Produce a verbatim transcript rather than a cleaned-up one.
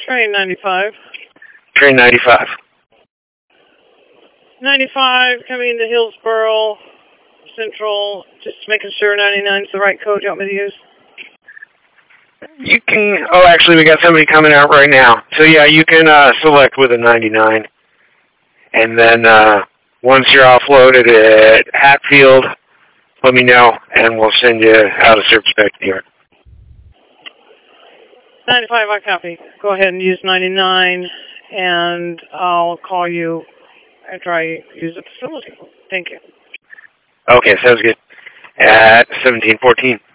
Train ninety-five. Train ninety-five. ninety-five coming into Hillsboro Central. Just making sure ninety-nine is the right code you want me to use. You can, oh, actually, we got somebody coming out right now. So, yeah, you can uh, select with a ninety-nine. And then uh, once you're offloaded at Hatfield, let me know, and we'll send you out a service back here. ninety-five, I copy. Go ahead and use ninety-nine, and I'll call you after I use the facility. Thank you. Okay, sounds good. At seventeen fourteen.